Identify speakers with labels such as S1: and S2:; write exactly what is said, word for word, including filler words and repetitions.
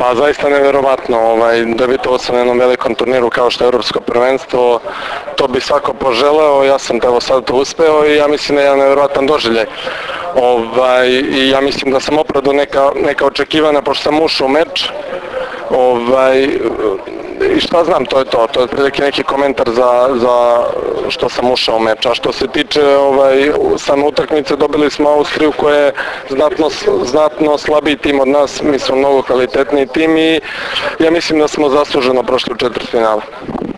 S1: Pa zaista nevjerovatno, ovaj, debitovao sam na jednom velikom turniru kao što je Europsko prvenstvo, to bi svako poželeo, ja sam evo sad to uspeo i ja mislim da je jedan nevjerovatan doživljaj. Ovaj, I ja mislim da sam opravdao neka, neka očekivanja pošto sam ušao u meč. Ovaj, I šta znam, to je to, to je otprilike neki komentar za, za što sam ušao u meč. A što se tiče ovaj, same utakmice, dobili smo Austriju koja je znatno, znatno slabiji tim od nas, mi smo mnogo kvalitetniji tim i ja mislim da smo zasluženo prošli u četvrtfinale.